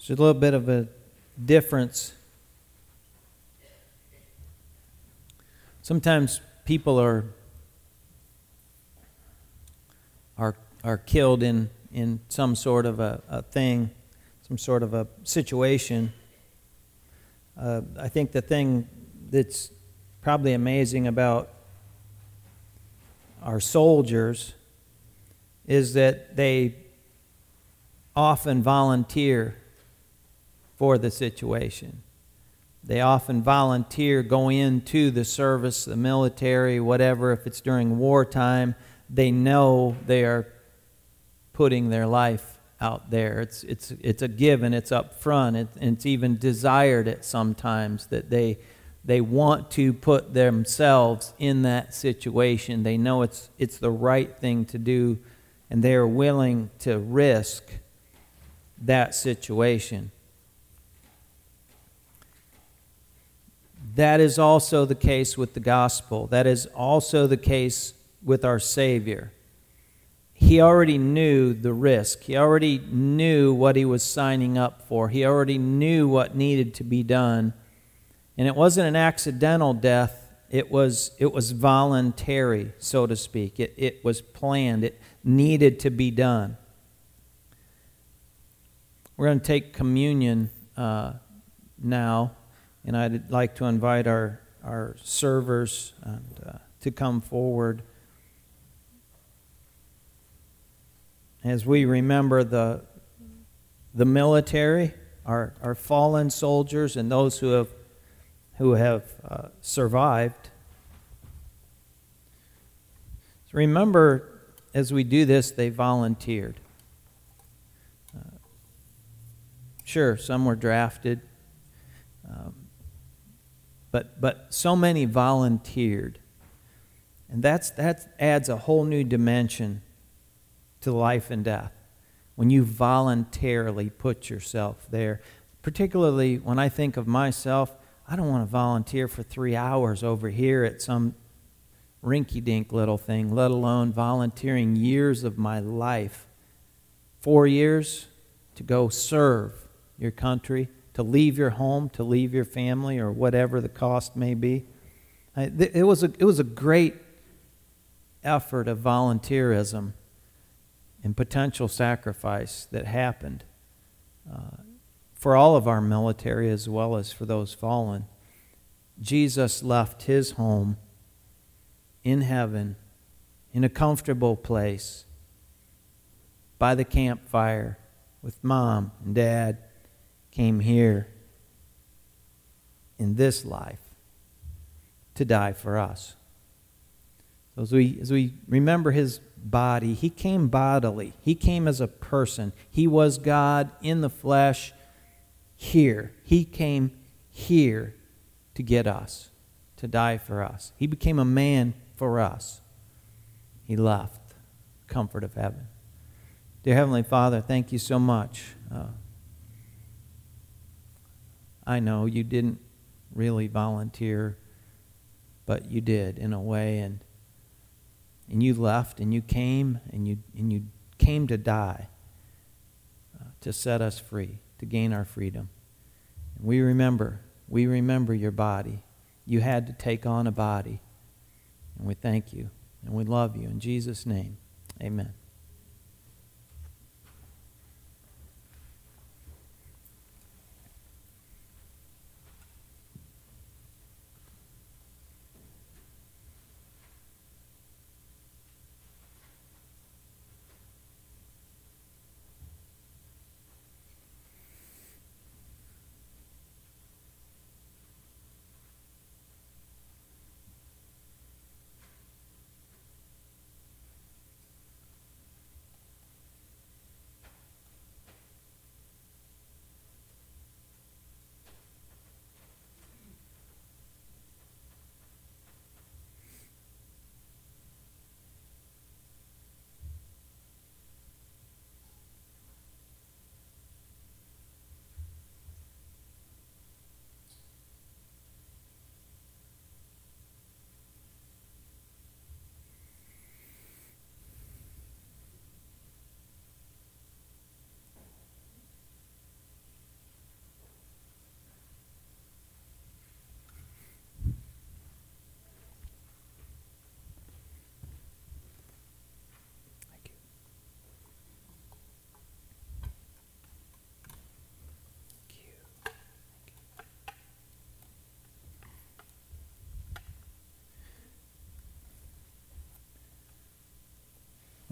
There's a little bit of a difference. Sometimes people are killed in some sort of a thing, some sort of a situation. I think the thing that's probably amazing about our soldiers is that they often volunteer for the situation. They often volunteer, go into the service, the military, whatever. If it's during wartime, they know they are putting their life out there. It's a given. It's up front. It's even desired at sometimes that they want to put themselves in that situation. They know it's the right thing to do, and they are willing to risk that situation. That is also the case with the gospel. That is also the case with our Savior. He already knew the risk. He already knew what he was signing up for. He already knew what needed to be done. And it wasn't an accidental death. It was voluntary, so to speak. It was planned. It needed to be done. We're going to take communion now. And I'd like to invite our servers to come forward as we remember the military, our fallen soldiers, and those who have survived. So remember, as we do this, they volunteered. Sure, some were drafted. But so many volunteered. And that adds a whole new dimension to life and death. When you voluntarily put yourself there. Particularly when I think of myself, I don't want to volunteer for 3 hours over here at some rinky-dink little thing, let alone volunteering years of my life. 4 years to go serve your country, to leave your home, to leave your family, or whatever the cost may be. It was a great effort of volunteerism and potential sacrifice that happened for all of our military as well as for those fallen. Jesus left his home in heaven, in a comfortable place, by the campfire with mom and dad, came here in this life to die for us. So as we remember his body, he came bodily. He came as a person. He was God in the flesh here. He came here to get us, to die for us. He became a man for us. He left the comfort of heaven. Dear Heavenly Father, thank you so much. I know you didn't really volunteer, but you did in a way, and you left, and you came, and you came to die, to set us free, to gain our freedom. And we remember your body. You had to take on a body, and we thank you, and we love you. In Jesus' name, amen.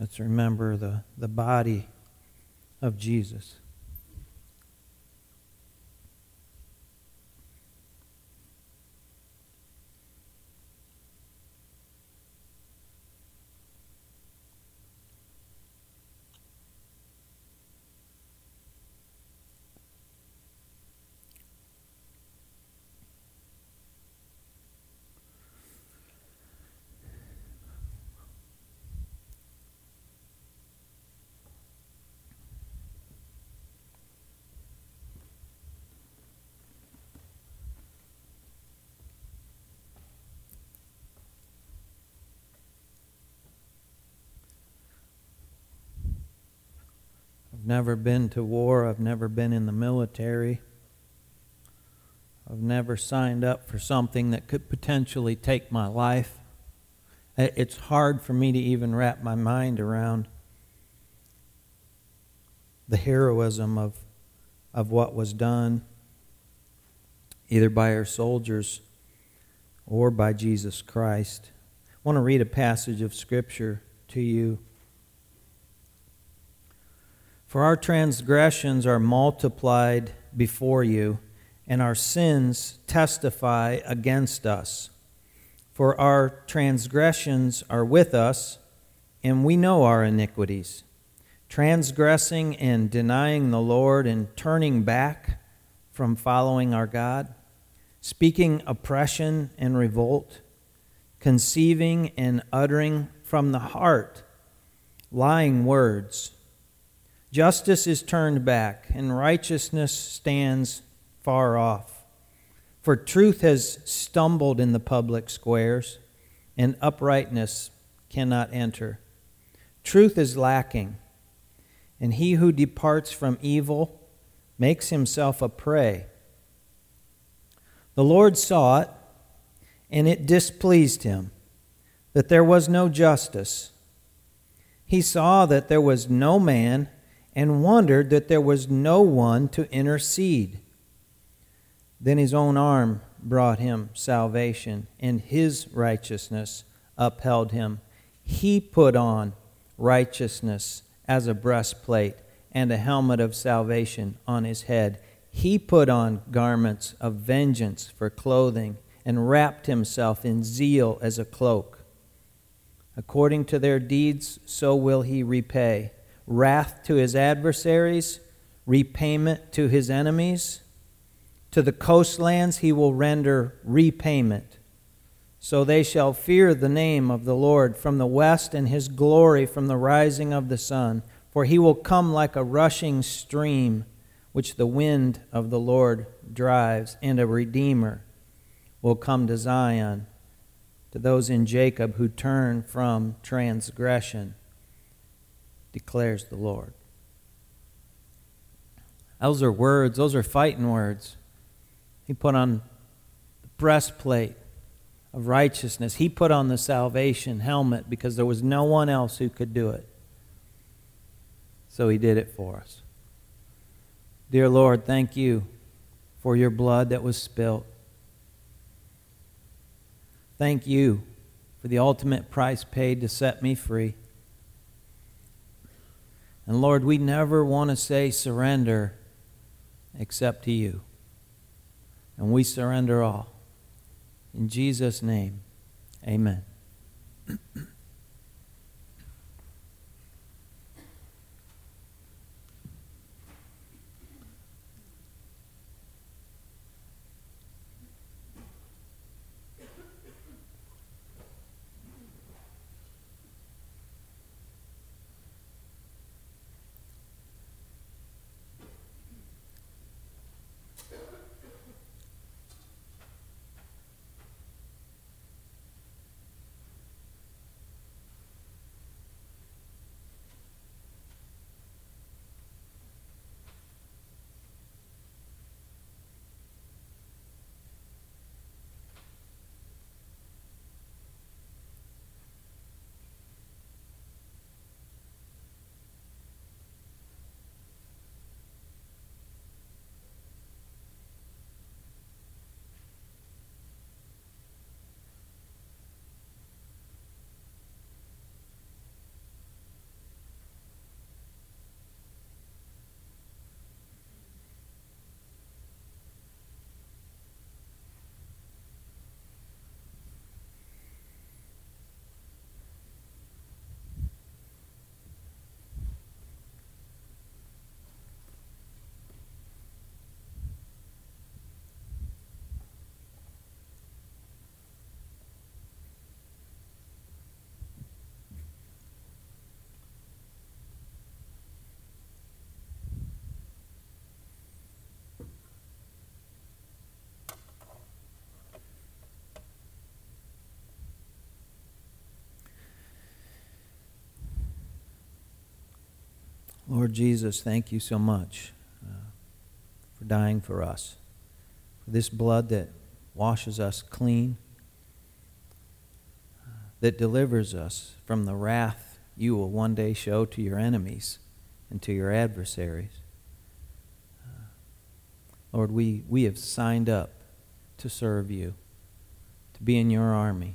Let's remember the body of Jesus. I've never been to war. I've never been in the military. I've never signed up for something that could potentially take my life. It's hard for me to even wrap my mind around the heroism of what was done, either by our soldiers or by Jesus Christ. I want to read a passage of Scripture to you. For our transgressions are multiplied before you, and our sins testify against us. For our transgressions are with us, and we know our iniquities. Transgressing and denying the Lord and turning back from following our God, speaking oppression and revolt, conceiving and uttering from the heart lying words. Justice is turned back, and righteousness stands far off. For truth has stumbled in the public squares, and uprightness cannot enter. Truth is lacking, and he who departs from evil makes himself a prey. The Lord saw it, and it displeased him that there was no justice. He saw that there was no man, and wondered that there was no one to intercede. Then his own arm brought him salvation, and his righteousness upheld him. He put on righteousness as a breastplate, and a helmet of salvation on his head. He put on garments of vengeance for clothing, and wrapped himself in zeal as a cloak. According to their deeds, so will he repay. Wrath to his adversaries, repayment to his enemies. To the coastlands he will render repayment. So they shall fear the name of the Lord from the west, and his glory from the rising of the sun. For he will come like a rushing stream, which the wind of the Lord drives, and a Redeemer will come to Zion, to those in Jacob who turn from transgression, declares the Lord. Those are words, those are fighting words. He put on the breastplate of righteousness. He put on the salvation helmet because there was no one else who could do it. So he did it for us. Dear Lord, thank you for your blood that was spilt. Thank you for the ultimate price paid to set me free. And Lord, we never want to say surrender except to you. And we surrender all. In Jesus' name, amen. Lord Jesus, thank you so much for dying for us, for this blood that washes us clean, that delivers us from the wrath you will one day show to your enemies and to your adversaries. Lord, we have signed up to serve you, to be in your army.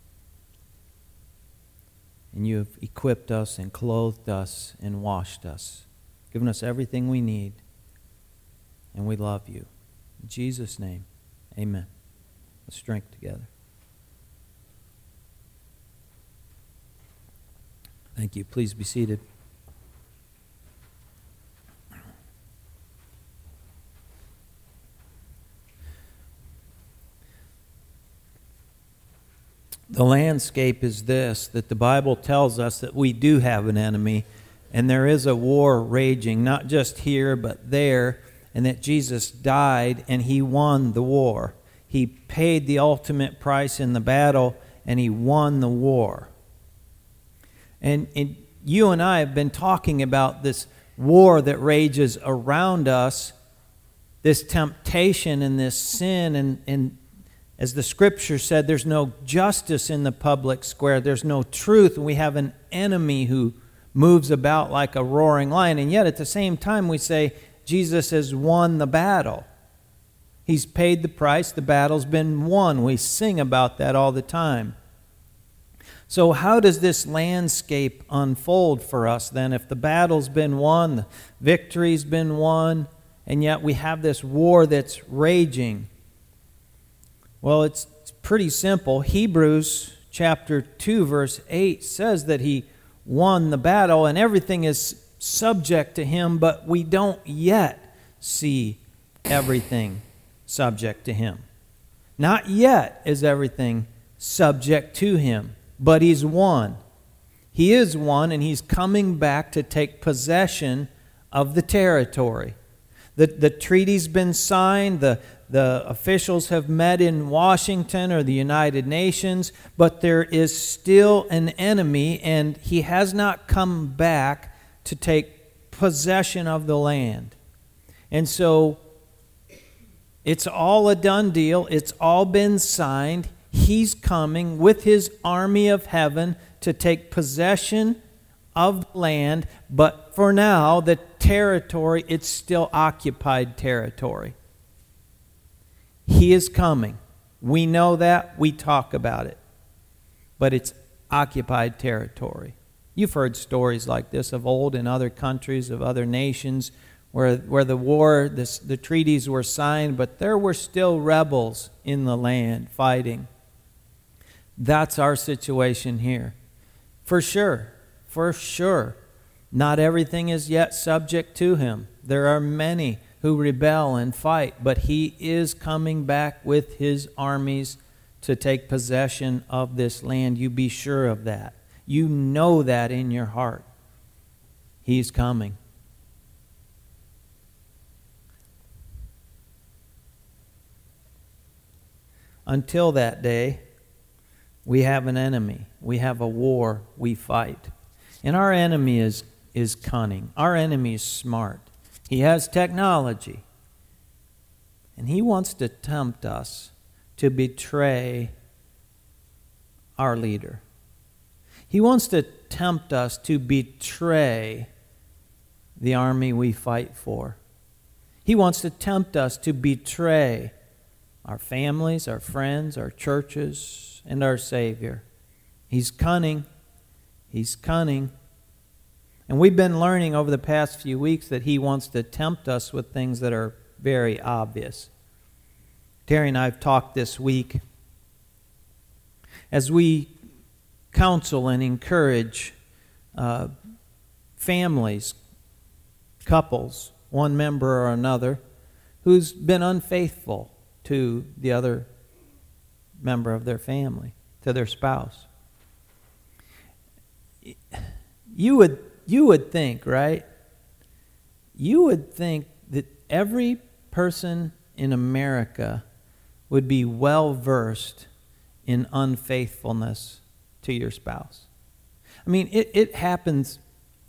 And you have equipped us and clothed us and washed us, given us everything we need, and we love you. In Jesus' name, amen. Let's drink together. Thank you. Please be seated. The landscape is this, that the Bible tells us that we do have an enemy, and there is a war raging, not just here but there, and that Jesus died and he won the war. He paid the ultimate price in the battle, and he won the war. And you and I have been talking about this war that rages around us, this temptation and this sin, and as the Scripture said, there's no justice in the public square. There's no truth. And we have an enemy who moves about like a roaring lion. And yet at the same time we say Jesus has won the battle. He's paid the price. The battle's been won. We sing about that all the time. So how does this landscape unfold for us then? If the battle's been won, the victory's been won, and yet we have this war that's raging. Well, it's pretty simple. Hebrews chapter 2, verse 8 says that he won the battle and everything is subject to him, but we don't yet see everything subject to him. Not yet is everything subject to him, but he's won. He is won, and he's coming back to take possession of the territory. The treaty's been signed, the officials have met in Washington or the United Nations, but there is still an enemy, and he has not come back to take possession of the land. And so it's all a done deal. It's all been signed. He's coming with his army of heaven to take possession of the land, but for now, the territory, it's still occupied territory. He is coming. We know that. We talk about it. But it's occupied territory. You've heard stories like this of old in other countries, of other nations, where the war, the treaties were signed, but there were still rebels in the land fighting. That's our situation here. For sure. For sure. Not everything is yet subject to him. There are many who rebel and fight, but he is coming back with his armies to take possession of this land. You be sure of that. You know that in your heart. He's coming. Until that day, we have an enemy. We have a war we fight. And our enemy is cunning. Our enemy is smart. He has technology. And he wants to tempt us to betray our leader. He wants to tempt us to betray the army we fight for. He wants to tempt us to betray our families, our friends, our churches, and our Savior. He's cunning. He's cunning. And we've been learning over the past few weeks that he wants to tempt us with things that are very obvious. Terry and I have talked this week as we counsel and encourage families, couples, one member or another, who's been unfaithful to the other member of their family, to their spouse. You would think, right? You would think that every person in America would be well versed in unfaithfulness to your spouse. I mean, it happens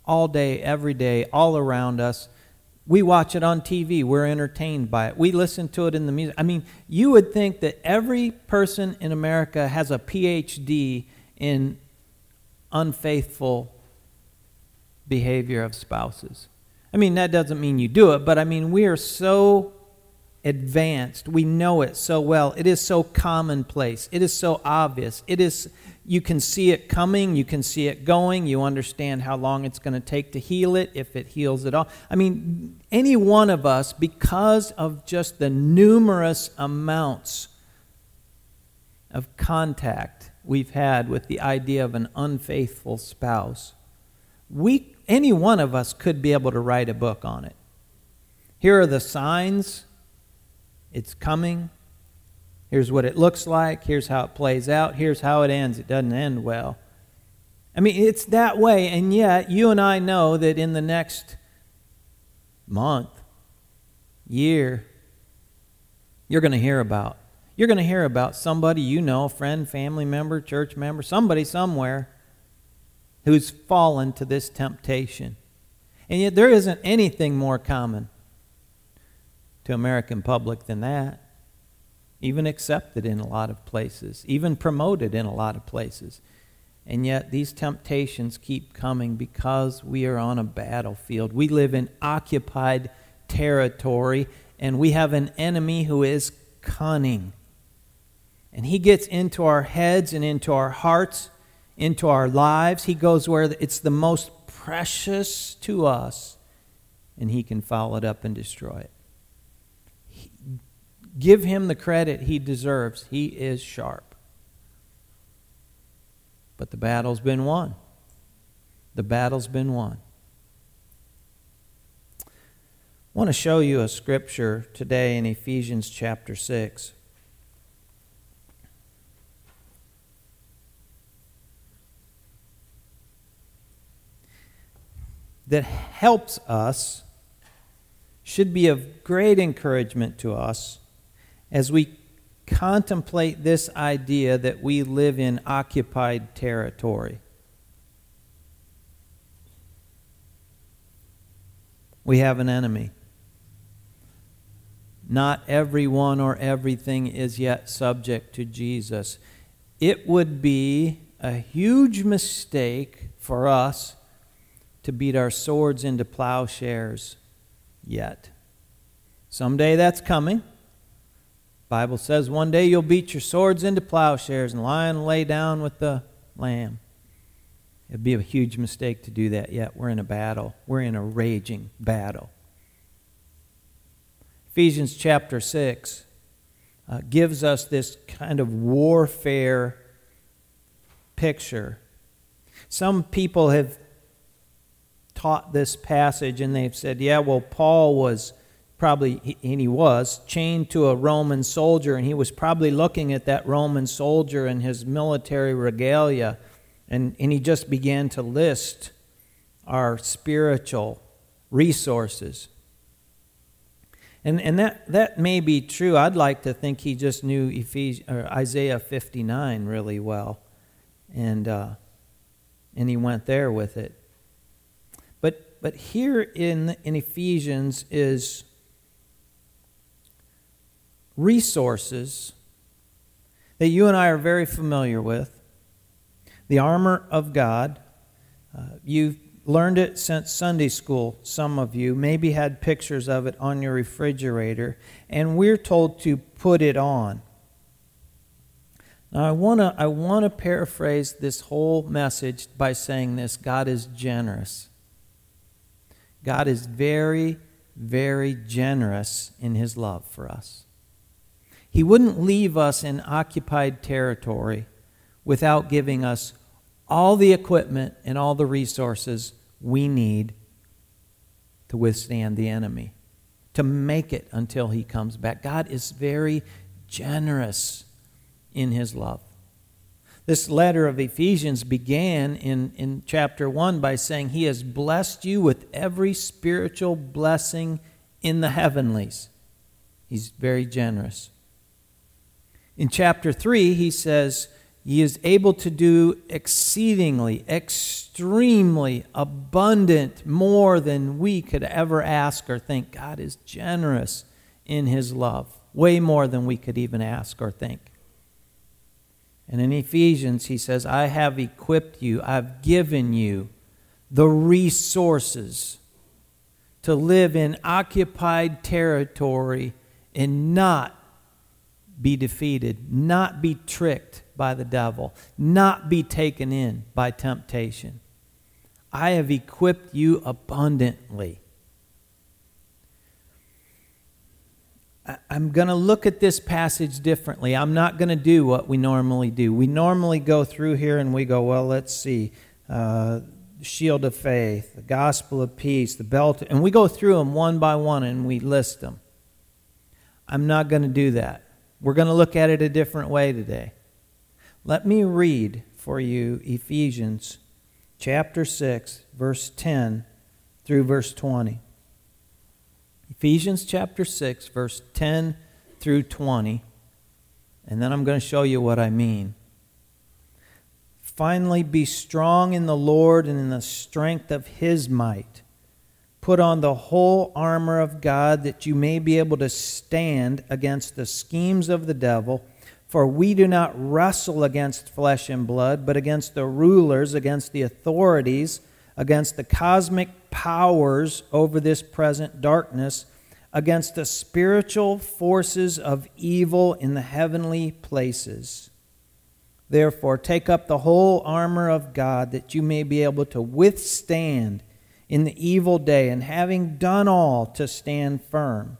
all day, every day, all around us. We watch it on TV. We're entertained by it. We listen to it in the music. I mean, you would think that every person in America has a PhD in unfaithful behavior of spouses. I mean, that doesn't mean you do it, but I mean, we are so advanced. We know it so well. It is so commonplace. It is so obvious. It is, you can see it coming. You can see it going. You understand how long it's going to take to heal it, if it heals at all. I mean, any one of us, because of just the numerous amounts of contact we've had with the idea of an unfaithful spouse, any one of us could be able to write a book on it. Here are the signs. It's coming. Here's what it looks like. Here's how it plays out. Here's how it ends. It doesn't end well. I mean, it's that way, and yet you and I know that in the next month, year, you're going to hear about somebody you know, friend, family member, church member, somebody somewhere who's fallen to this temptation. And yet there isn't anything more common to American public than that. Even accepted in a lot of places, even promoted in a lot of places. And yet these temptations keep coming because we are on a battlefield. We live in occupied territory, and we have an enemy who is cunning. And he gets into our heads and into our hearts, into our lives. He goes where it's the most precious to us, and he can foul it up and destroy it. Give him the credit he deserves. He is sharp. But the battle's been won. The battle's been won. I want to show you a scripture today in Ephesians chapter 6. That helps us, should be of great encouragement to us as we contemplate this idea that we live in occupied territory. We have an enemy. Not everyone or everything is yet subject to Jesus. It would be a huge mistake for us to beat our swords into plowshares yet. Someday that's coming. Bible says one day you'll beat your swords into plowshares and lie and lay down with the lamb. It'd be a huge mistake to do that yet. We're in a battle. We're in a raging battle. Ephesians chapter 6 gives us this kind of warfare picture. Some people have taught this passage and they've said, yeah, well, Paul was probably, and he was, chained to a Roman soldier, and he was probably looking at that Roman soldier and his military regalia, and he just began to list our spiritual resources. And that may be true. I'd like to think he just knew Isaiah 59 really well, and he went there with it. But here in Ephesians is resources that you and I are very familiar with. The armor of God. You've learned it since Sunday school. Some of you maybe had pictures of it on your refrigerator, and we're told to put it on. Now I want to paraphrase this whole message by saying this: God is generous. God is very, very generous in His love for us. He wouldn't leave us in occupied territory without giving us all the equipment and all the resources we need to withstand the enemy, to make it until He comes back. God is very generous in His love. This letter of Ephesians began in chapter 1 by saying He has blessed you with every spiritual blessing in the heavenlies. He's very generous. In chapter 3, he says, He is able to do exceedingly, extremely abundant, more than we could ever ask or think. God is generous in His love, way more than we could even ask or think. And in Ephesians, he says, I have equipped you, I've given you the resources to live in occupied territory and not be defeated, not be tricked by the devil, not be taken in by temptation. I have equipped you abundantly. I'm going to look at this passage differently. I'm not going to do what we normally do. We normally go through here and we go, well, let's see, shield of faith, the gospel of peace, the belt, and we go through them one by one and we list them. I'm not going to do that. We're going to look at it a different way today. Let me read for you Ephesians chapter 6, verse 10 through verse 20. Ephesians chapter 6, verse 10 through 20. And then I'm going to show you what I mean. Finally, be strong in the Lord and in the strength of His might. Put on the whole armor of God that you may be able to stand against the schemes of the devil. For we do not wrestle against flesh and blood, but against the rulers, against the authorities, against the cosmic powers over this present darkness, against the spiritual forces of evil in the heavenly places. Therefore, take up the whole armor of God that you may be able to withstand in the evil day, and having done all, to stand firm.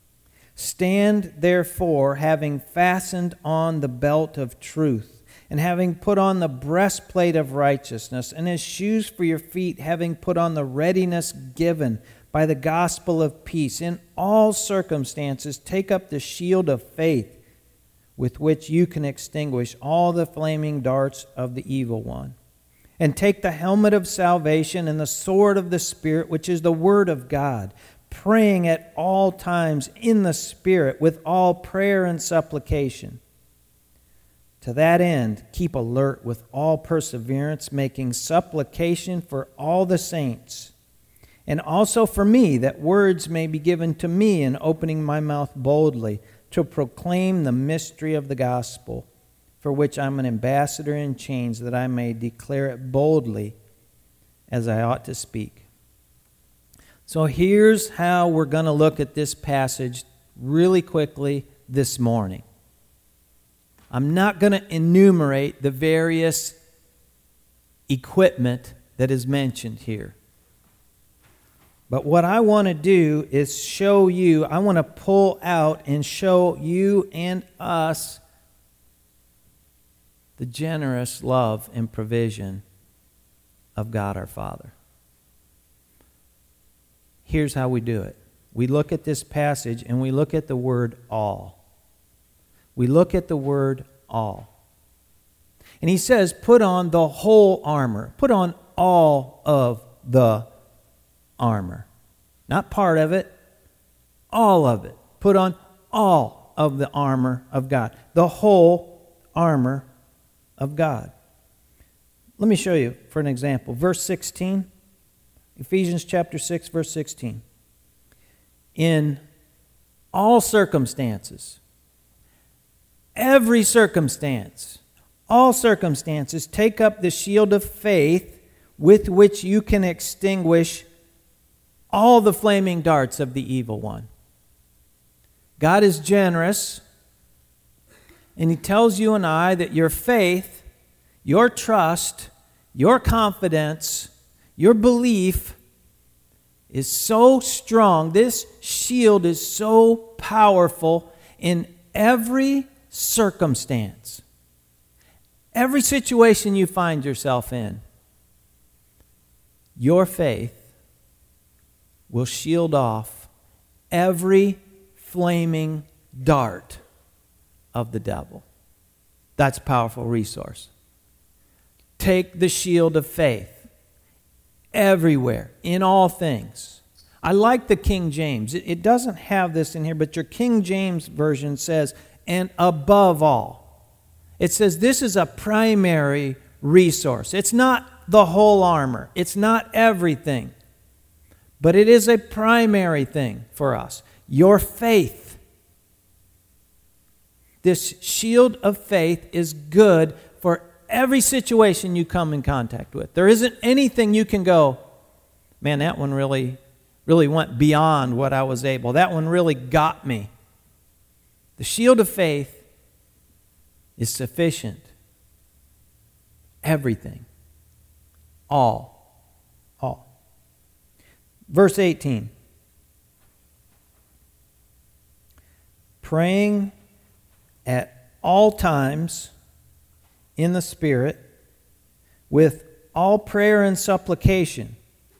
Stand therefore, having fastened on the belt of truth, and having put on the breastplate of righteousness, and as shoes for your feet, having put on the readiness given by the gospel of peace. In all circumstances, take up the shield of faith, with which you can extinguish all the flaming darts of the evil one. And take the helmet of salvation and the sword of the Spirit, which is the Word of God, praying at all times in the Spirit with all prayer and supplication. To that end, keep alert with all perseverance, making supplication for all the saints, and also for me, that words may be given to me in opening my mouth boldly to proclaim the mystery of the gospel, for which I'm an ambassador in chains, that I may declare it boldly as I ought to speak. So here's how we're going to look at this passage really quickly this morning. I'm not going to enumerate the various equipment that is mentioned here. But what I want to do is show you, I want to pull out and show you and us the generous love and provision of God our Father. Here's how we do it. We look at this passage and we look at the word all. We look at the word all. And he says, put on the whole armor. Put on all of the armor. Not part of it, all of it. Put on all of the armor of God. The whole armor of God. Let me show you for an example. Verse 16, Ephesians chapter 6, verse 16. In all circumstances, every circumstance, all circumstances, take up the shield of faith with which you can extinguish all the flaming darts of the evil one. God is generous, and He tells you and I that your faith, your trust, your confidence, your belief is so strong. This shield is so powerful in every circumstance. Every situation you find yourself in, your faith will shield off every flaming dart of the devil. That's a powerful resource. Take the shield of faith everywhere, in all things. I like the King James. It doesn't have this in here, but your King James version says, and above all. It says this is a primary resource. It's not the whole armor. It's not everything. But it is a primary thing for us. Your faith. This shield of faith is good for every situation you come in contact with. There isn't anything you can go, man, that one really went beyond what I was able. That one really got me. The shield of faith is sufficient. Everything. All. Verse 18. Praying at all times in the Spirit with all prayer and supplication.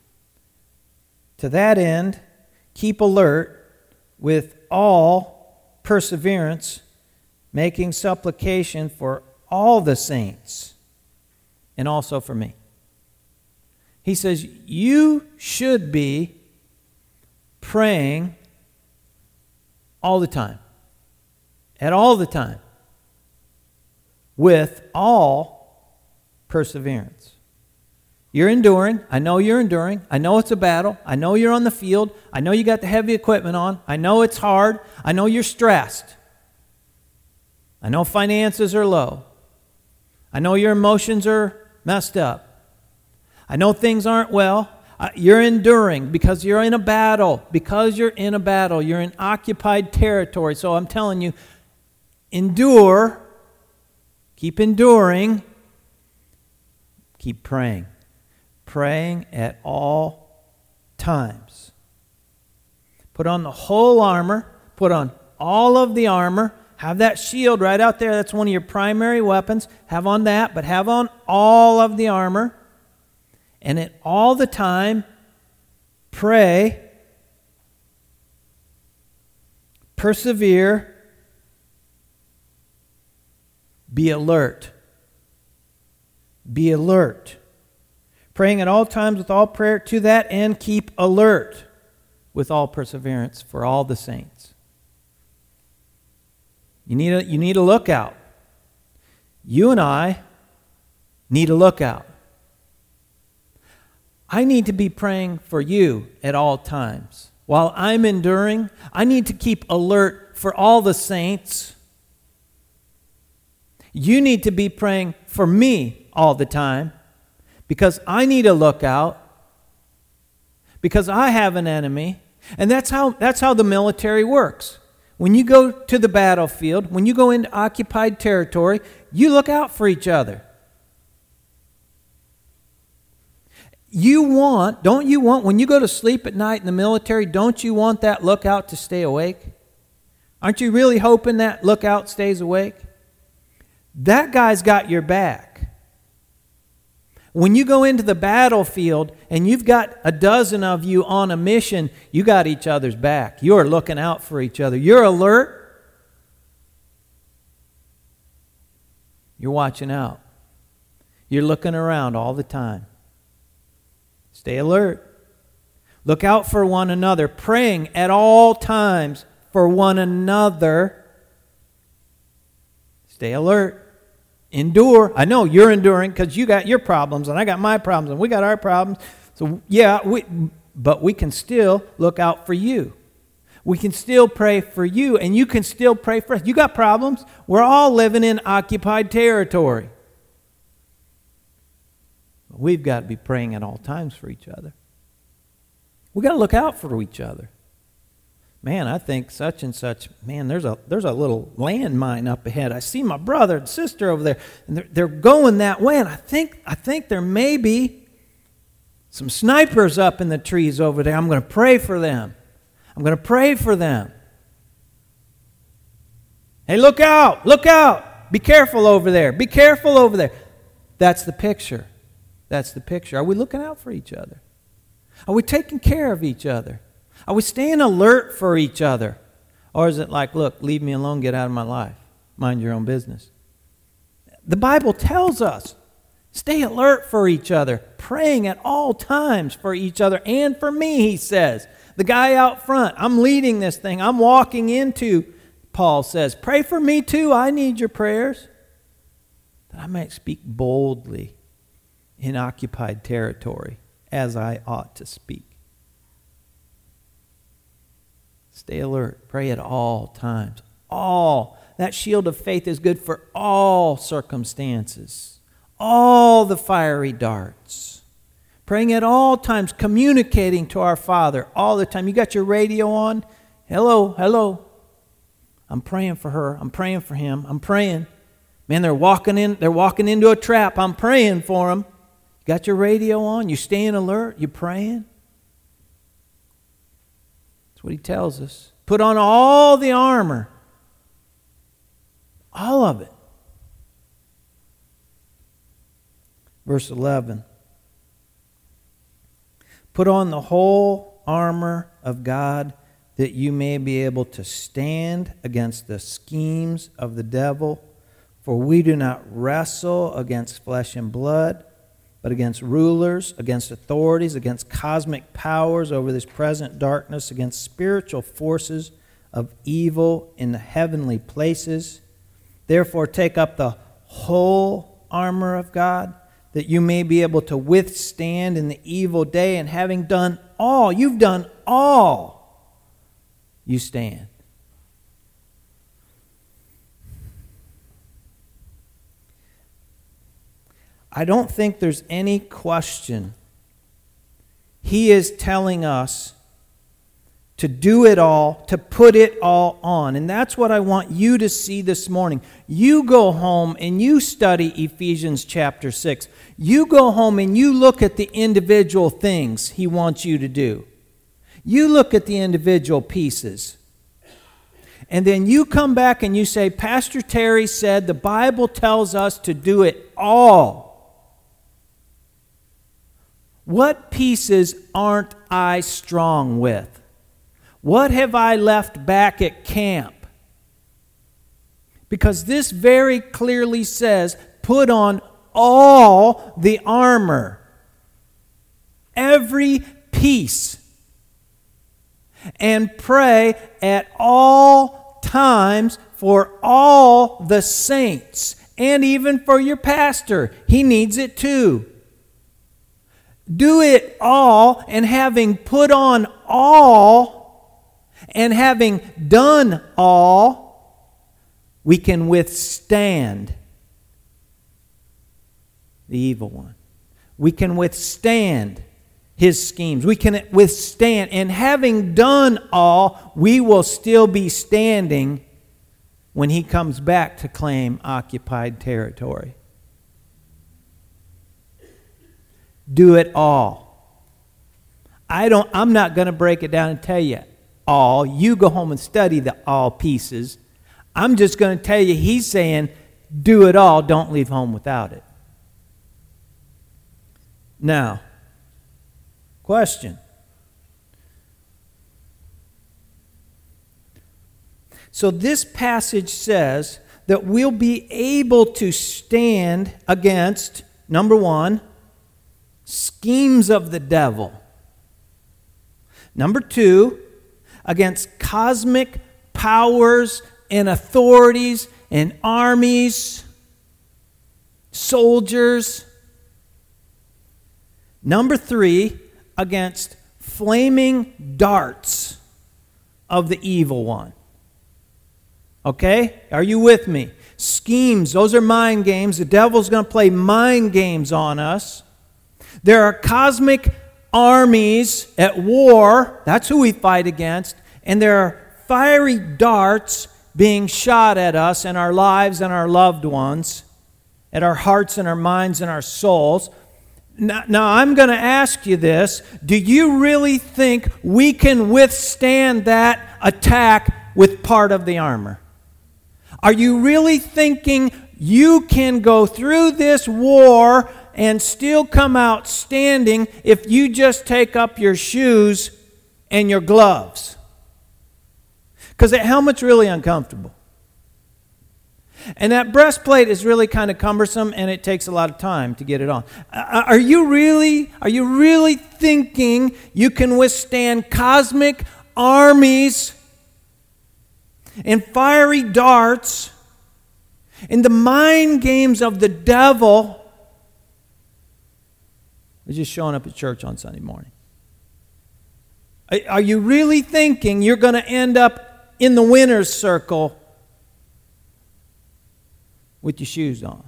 To that end, keep alert with all perseverance, making supplication for all the saints, and also for me. He says, you should be praying all the time, at all the time, with all perseverance. You're enduring. I know you're enduring. I know it's a battle. I know you're on the field. I know you got the heavy equipment on. I know it's hard. I know you're stressed. I know finances are low. I know your emotions are messed up. I know things aren't well. You're enduring because you're in a battle. Because you're in a battle. You're in occupied territory. So I'm telling you, endure. Keep enduring. Keep praying. Praying at all times. Put on the whole armor. Put on all of the armor. Have that shield right out there. That's one of your primary weapons. Have on that, but have on all of the armor. And at all the time, pray, persevere, be alert. Be alert. Praying at all times with all prayer, to that end keep alert with all perseverance for all the saints. You need a lookout. You and I need a lookout. I need to be praying for you at all times. While I'm enduring, I need to keep alert for all the saints. You need to be praying for me all the time because I need a lookout, because I have an enemy. And that's how the military works. When you go to the battlefield, when you go into occupied territory, you look out for each other. Don't you want, when you go to sleep at night in the military, don't you want that lookout to stay awake? Aren't you really hoping that lookout stays awake? That guy's got your back. When you go into the battlefield and you've got a dozen of you on a mission, you got each other's back. You're looking out for each other. You're alert. You're watching out. You're looking around all the time. Stay alert. Look out for one another, praying at all times for one another. Stay alert. Endure. I know you're enduring because you got your problems and I got my problems and we got our problems. So yeah, but we can still look out for you. We can still pray for you and you can still pray for us. You got problems. We're all living in occupied territory. We've got to be praying at all times for each other. We've got to look out for each other. Man, I think such and such, man, there's a little landmine up ahead. I see my brother and sister over there, and they're going that way, and I think there may be some snipers up in the trees over there. I'm going to pray for them. I'm going to pray for them. Hey, look out! Look out! Be careful over there. Be careful over there. That's the picture. That's the picture. Are we looking out for each other? Are we taking care of each other? Are we staying alert for each other? Or is it like, look, leave me alone, get out of my life. Mind your own business. The Bible tells us, stay alert for each other, praying at all times for each other and for me, he says. The guy out front, I'm leading this thing. I'm walking into, Paul says, pray for me too. I need your prayers. that I might speak boldly in occupied territory as I ought to speak. Stay alert. Pray at all times. All. That shield of faith is good for all circumstances. All the fiery darts. Praying at all times, communicating to our Father all the time. You got your radio on? Hello, hello. I'm praying for her. I'm praying for him. I'm praying. Man, they're walking into a trap. I'm praying for them. Got your radio on? You staying alert? You praying? That's what he tells us. Put on all the armor. All of it. Verse 11. Put on the whole armor of God, that you may be able to stand against the schemes of the devil. For we do not wrestle against flesh and blood, but against rulers, against authorities, against cosmic powers over this present darkness, against spiritual forces of evil in the heavenly places. Therefore, take up the whole armor of God, that you may be able to withstand in the evil day, and having done all, you've done all, you stand. I don't think there's any question. He is telling us to do it all, to put it all on. And that's what I want you to see this morning. You go home and you study Ephesians chapter 6. You go home and you look at the individual things he wants you to do. You look at the individual pieces. And then you come back and you say, Pastor Terry said the Bible tells us to do it all. What pieces aren't I strong with? What have I left back at camp? Because this very clearly says, put on all the armor. Every piece. And pray at all times for all the saints. And even for your pastor. He needs it too. Do it all, and having put on all, and having done all, we can withstand the evil one. We can withstand his schemes. We can withstand. And having done all, we will still be standing when he comes back to claim occupied territory. Do it all. I'm not going to break it down and tell you all. You go home and study the all pieces. I'm just going to tell you, he's saying, do it all. Don't leave home without it. Now, question. So this passage says that we'll be able to stand against, number one, schemes of the devil. Number two, against cosmic powers and authorities and armies, soldiers. Number three, against flaming darts of the evil one. Okay? Are you with me? Schemes, those are mind games. The devil's going to play mind games on us. There are cosmic armies at war. That's who we fight against. And there are fiery darts being shot at us and our lives and our loved ones, at our hearts and our minds and our souls. Now I'm going to ask you this. Do you really think we can withstand that attack with part of the armor? Are you really thinking you can go through this war and still come out standing if you just take up your shoes and your gloves? Because that helmet's really uncomfortable. And that breastplate is really kind of cumbersome, and it takes a lot of time to get it on. Are you really thinking you can withstand cosmic armies and fiery darts And the mind games of the devil is just showing up at church on Sunday morning. Are you really thinking you're going to end up in the winner's circle with your shoes on?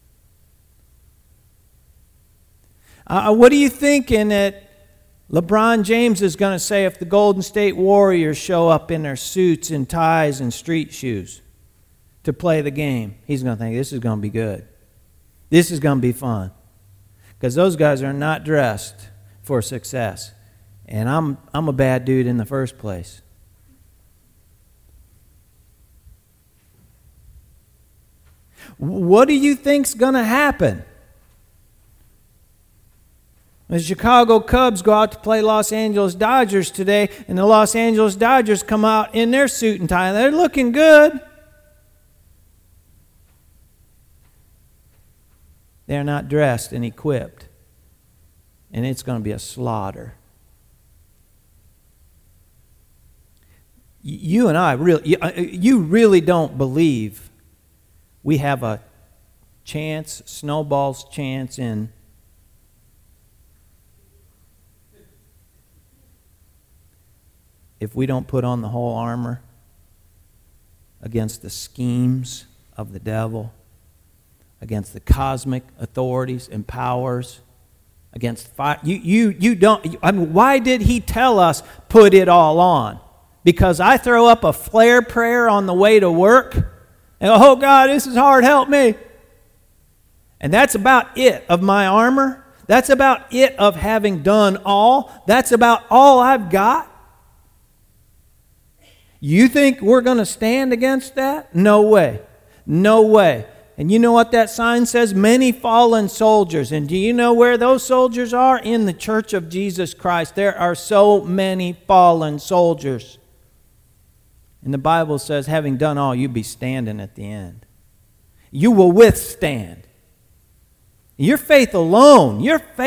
What are you thinking that LeBron James is going to say if the Golden State Warriors show up in their suits and ties and street shoes to play the game? He's going to think, this is going to be good. This is going to be fun. Because those guys are not dressed for success. And I'm a bad dude in the first place. What do you think's going to happen? The Chicago Cubs go out to play Los Angeles Dodgers today, and the Los Angeles Dodgers come out in their suit and tie. They're looking good. They're not dressed and equipped. And it's going to be a slaughter. You and I, you really don't believe we have a chance, snowball's chance in if we don't put on the whole armor against the schemes of the devil, against the cosmic authorities and powers, against fire. You don't. I mean, why did he tell us put it all on? Because I throw up a flare prayer on the way to work, and oh God, this is hard. Help me. And that's about it of my armor. That's about it of having done all. That's about all I've got. You think we're going to stand against that? No way. No way. And you know what that sign says? Many fallen soldiers. And do you know where those soldiers are? In the church of Jesus Christ. There are so many fallen soldiers. And the Bible says, having done all, you'll be standing at the end. You will withstand. Your faith alone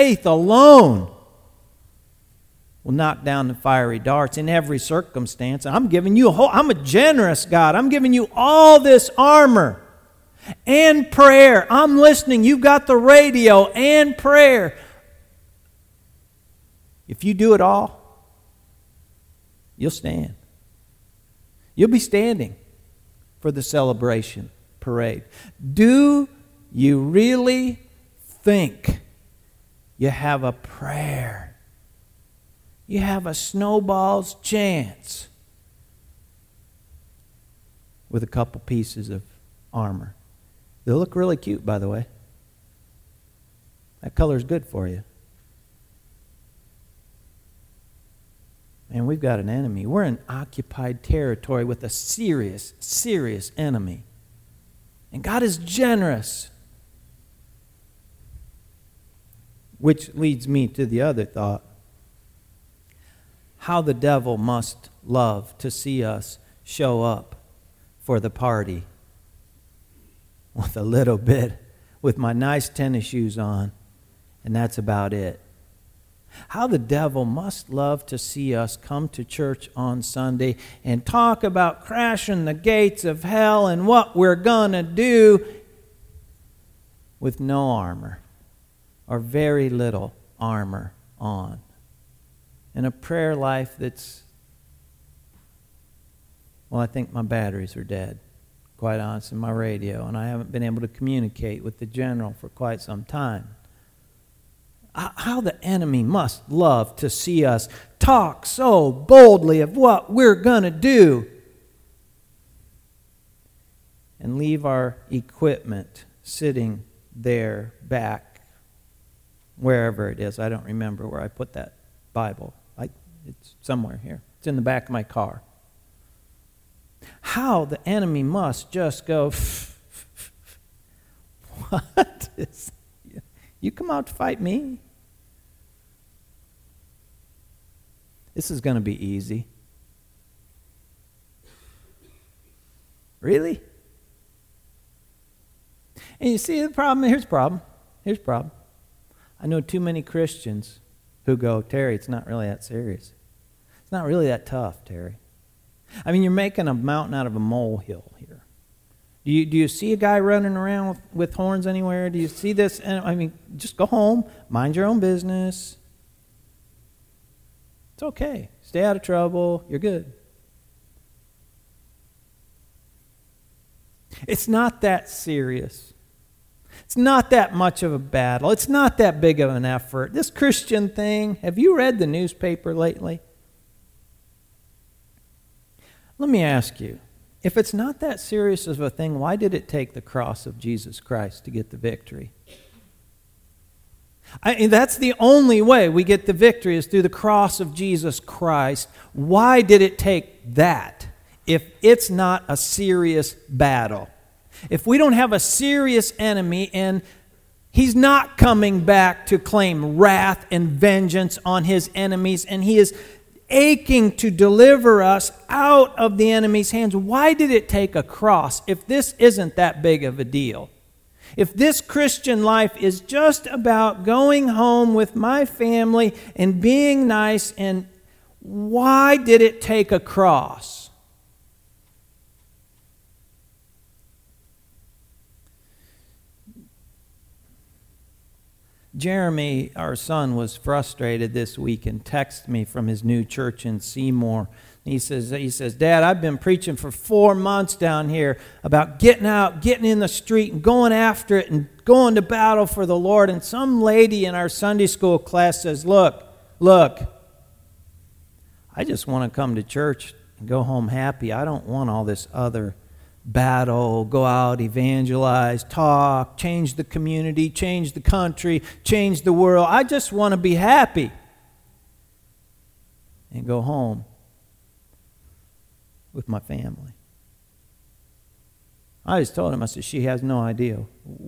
will knock down the fiery darts in every circumstance. I'm giving you I'm a generous God. I'm giving you all this armor and prayer. I'm listening. You've got the radio and prayer. If you do it all, you'll stand. You'll be standing for the celebration parade. Do you really think you have a prayer? You have a snowball's chance with a couple pieces of armor. They'll look really cute, by the way. That color's good for you. And we've got an enemy. We're in occupied territory with a serious, serious enemy. And God is generous. Which leads me to the other thought. How the devil must love to see us show up for the party with a little bit, with my nice tennis shoes on, and that's about it. How the devil must love to see us come to church on Sunday and talk about crashing the gates of hell and what we're going to do with no armor or very little armor on. And a prayer life that's, well, I think my batteries are dead, quite honest, in my radio, and I haven't been able to communicate with the general for quite some time. How the enemy must love to see us talk so boldly of what we're going to do and leave our equipment sitting there back, wherever it is. I don't remember where I put that Bible. It's somewhere here. It's in the back of my car. How the enemy must just go, what is, you come out to fight me? This is going to be easy. Really? And you see the problem? Here's the problem. Here's the problem. I know too many Christians who go, Terry, it's not really that serious. It's not really that tough, Terry. I mean, you're making a mountain out of a molehill here. Do you see a guy running around with horns anywhere? Do you see this? And I mean, just go home, mind your own business. It's okay. Stay out of trouble. You're good. It's not that serious. It's not that much of a battle. It's not that big of an effort. This Christian thing, have you read the newspaper lately? Let me ask you, if it's not that serious of a thing, why did it take the cross of Jesus Christ to get the victory? That's the only way we get the victory is through the cross of Jesus Christ. Why did it take that if it's not a serious battle? If we don't have a serious enemy and he's not coming back to claim wrath and vengeance on his enemies and he is aching to deliver us out of the enemy's hands, why did it take a cross if this isn't that big of a deal? If this Christian life is just about going home with my family and being nice, and why did it take a cross? Jeremy, our son, was frustrated this week and texted me from his new church in Seymour. He says, Dad, I've been preaching for 4 months down here about getting out, getting in the street and going after it and going to battle for the Lord. And some lady in our Sunday school class says, look, I just want to come to church and go home happy. I don't want all this other battle, go out, evangelize, talk, change the community, change the country, change the world. I just want to be happy and go home with my family. I just told him, I said, she has no idea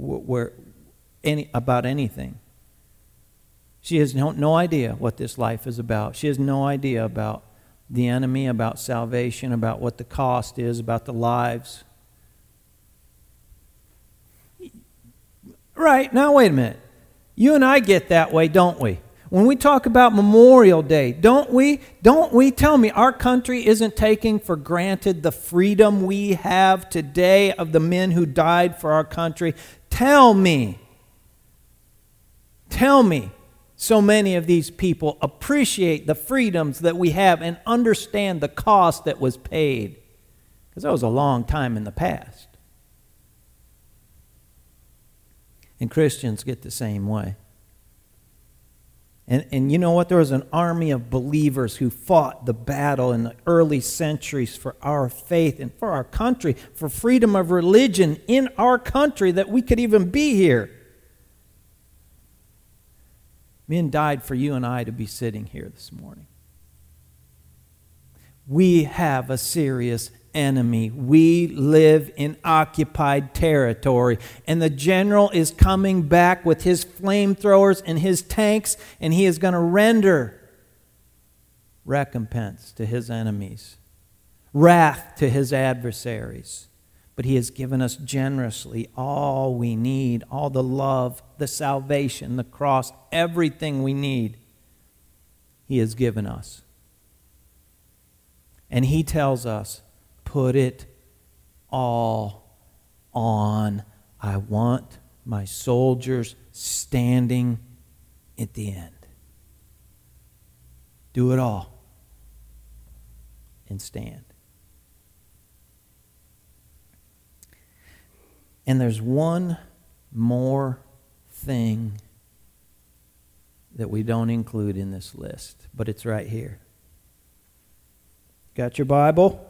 about anything. She has no idea what this life is about. She has no idea about the enemy, about salvation, about what the cost is, about the lives. Right, now wait a minute. You and I get that way, don't we? When we talk about Memorial Day, don't we tell me our country isn't taking for granted the freedom we have today of the men who died for our country? Tell me so many of these people appreciate the freedoms that we have and understand the cost that was paid. Because that was a long time in the past. And Christians get the same way. And you know what? There was an army of believers who fought the battle in the early centuries for our faith and for our country, for freedom of religion in our country, that we could even be here. Men died for you and I to be sitting here this morning. We have a serious enemy. We live in occupied territory, and the general is coming back with his flamethrowers and his tanks, and he is going to render recompense to his enemies, wrath to his adversaries. But he has given us generously all we need, all the love, the salvation, the cross, everything we need he has given us. And he tells us, put it all on. I want my soldiers standing at the end. Do it all and stand. And there's one more thing that we don't include in this list, but it's right here. Got your Bible?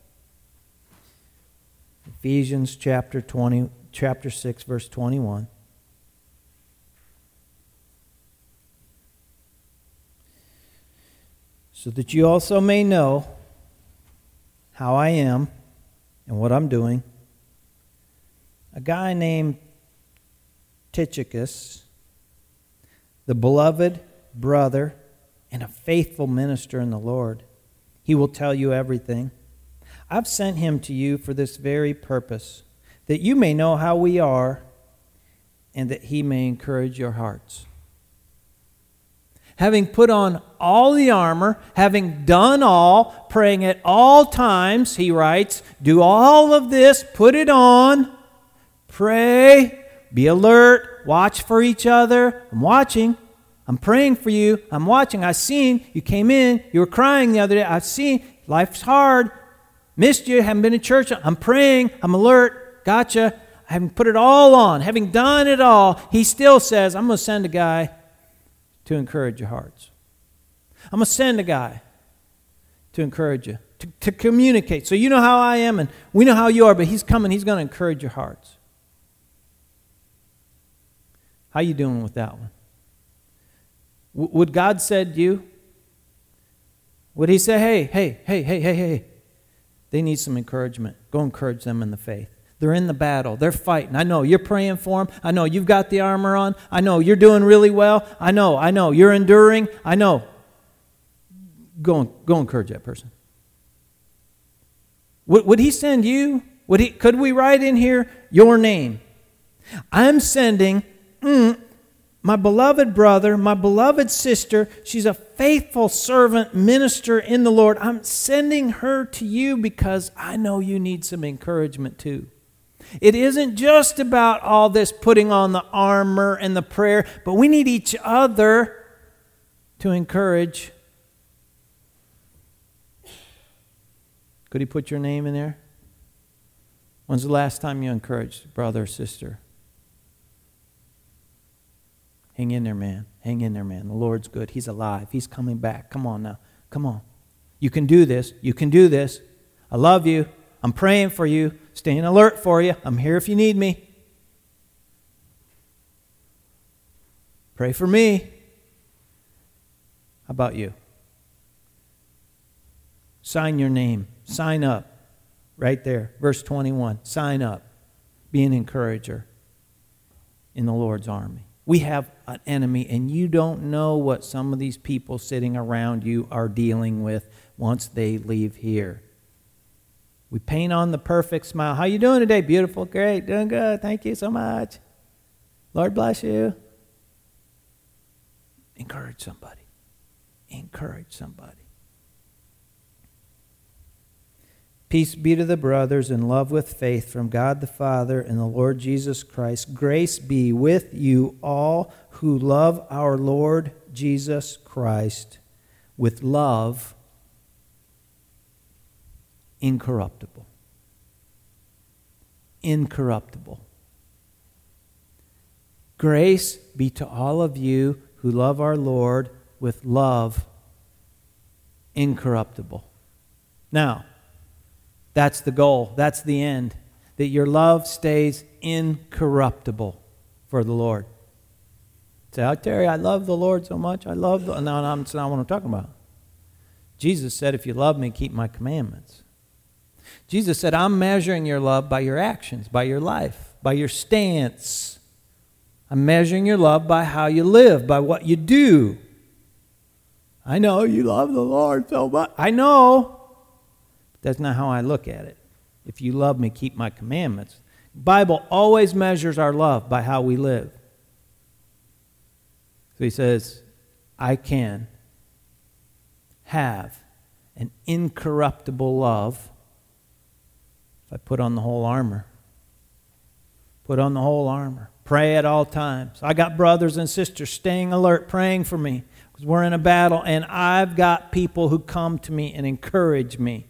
Ephesians chapter 6, verse 21. So that you also may know how I am and what I'm doing. A guy named Tychicus, the beloved brother and a faithful minister in the Lord, he will tell you everything. I've sent him to you for this very purpose, that you may know how we are and that he may encourage your hearts. Having put on all the armor, having done all, praying at all times, he writes, do all of this, put it on, pray, be alert, watch for each other. I'm watching. I'm praying for you. I'm watching. I've seen you came in. You were crying the other day. I've seen life's hard. Missed you. Haven't been in church. I'm praying. I'm alert. Gotcha. I haven't put it all on. Having done it all, he still says, I'm going to send a guy to encourage your hearts. I'm going to send a guy to encourage you, to communicate. So you know how I am and we know how you are, but he's coming. He's going to encourage your hearts. How you doing with that one? Would God said you? Would he say, hey, they need some encouragement. Go encourage them in the faith. They're in the battle. They're fighting. I know you're praying for them. I know you've got the armor on. I know you're doing really well. I know you're enduring. I know. Go encourage that person. Would he send you? Could we write in here your name? I'm sending my beloved brother, my beloved sister. She's a faithful servant, minister in the Lord. I'm sending her to you because I know you need some encouragement too. It isn't just about all this putting on the armor and the prayer, but we need each other to encourage. Could he put your name in there? When's the last time you encouraged a brother or sister? Hang in there, man. Hang in there, man. The Lord's good. He's alive. He's coming back. Come on now. Come on. You can do this. You can do this. I love you. I'm praying for you. Staying alert for you. I'm here if you need me. Pray for me. How about you? Sign your name. Sign up. Right there. Verse 21. Sign up. Be an encourager in the Lord's army. We have an enemy, and you don't know what some of these people sitting around you are dealing with once they leave here. We paint on the perfect smile. How you doing today? Beautiful. Great. Doing good. Thank you so much. Lord bless you. Encourage somebody. Encourage somebody. Peace be to the brothers in love with faith from God the Father and the Lord Jesus Christ. Grace be with you all who love our Lord Jesus Christ with love incorruptible. Incorruptible. Grace be to all of you who love our Lord with love incorruptible. Now, that's the goal. That's the end. That your love stays incorruptible for the Lord. Say, oh, Terry, I love the Lord so much. I love the... No, that's not what I'm talking about. Jesus said, if you love me, keep my commandments. Jesus said, I'm measuring your love by your actions, by your life, by your stance. I'm measuring your love by how you live, by what you do. I know you love the Lord so much. I know. That's not how I look at it. If you love me, keep my commandments. The Bible always measures our love by how we live. So he says, I can have an incorruptible love if I put on the whole armor. Put on the whole armor. Pray at all times. I got brothers and sisters staying alert, praying for me because we're in a battle, and I've got people who come to me and encourage me.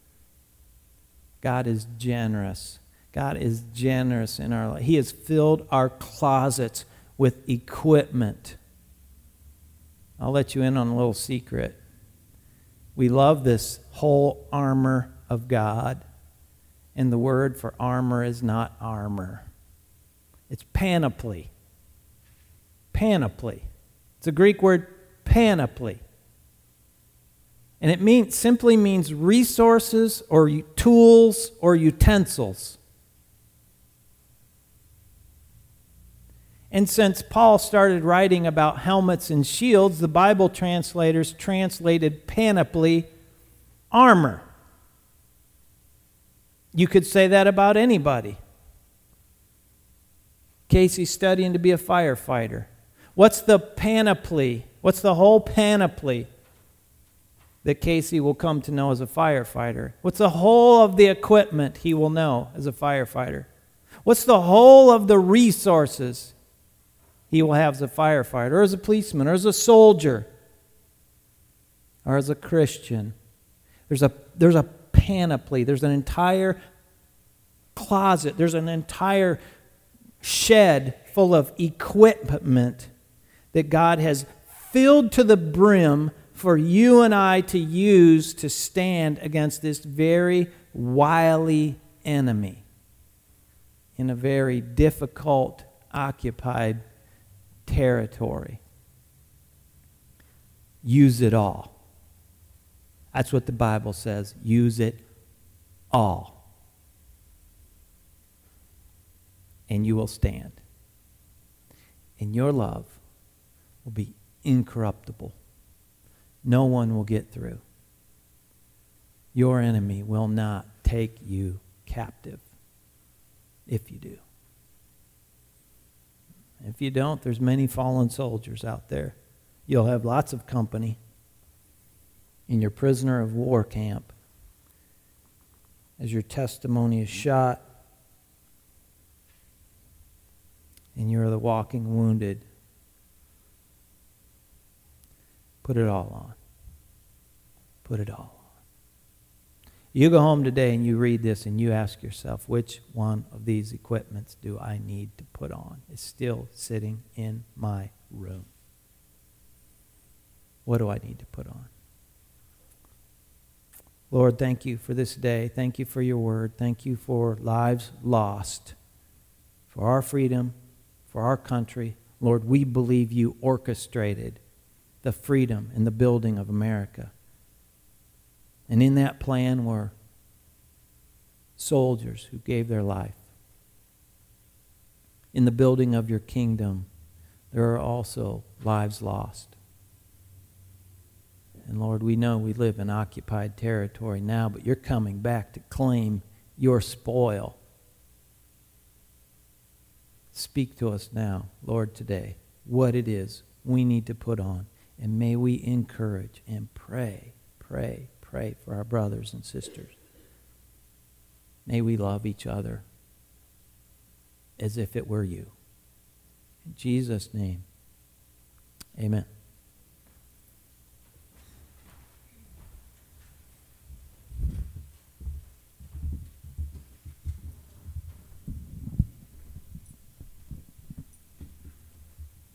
God is generous. God is generous in our life. He has filled our closets with equipment. I'll let you in on a little secret. We love this whole armor of God. And the word for armor is not armor. It's panoply. Panoply. It's a Greek word, panoply. And it simply means resources or tools or utensils. And since Paul started writing about helmets and shields, the Bible translators translated panoply armor. You could say that about anybody. Casey's studying to be a firefighter. What's the panoply What's the whole panoply that Casey will come to know as a firefighter? What's the whole of the equipment he will know as a firefighter? What's the whole of the resources he will have as a firefighter, or as a policeman, or as a soldier, or as a Christian? There's a panoply. There's an entire closet. There's an entire shed full of equipment that God has filled to the brim for you and I to use to stand against this very wily enemy in a very difficult, occupied territory. Use it all. That's what the Bible says. Use it all. And you will stand. And your love will be incorruptible. No one will get through. Your enemy will not take you captive if you do. If you don't, there's many fallen soldiers out there. You'll have lots of company in your prisoner of war camp as your testimony is shot and you're the walking wounded. Put it all on. Put it all on. You go home today and you read this and you ask yourself, which one of these equipments do I need to put on? It's still sitting in my room. What do I need to put on? Lord, thank you for this day. Thank you for your word. Thank you for lives lost, for our freedom, for our country. Lord, we believe you orchestrated the freedom and the building of America. And in that plan were soldiers who gave their life. In the building of your kingdom, there are also lives lost. And Lord, we know we live in occupied territory now, but you're coming back to claim your spoil. Speak to us now, Lord, today, what it is we need to put on. And may we encourage and pray for our brothers and sisters. May we love each other as if it were you. In Jesus' name, amen.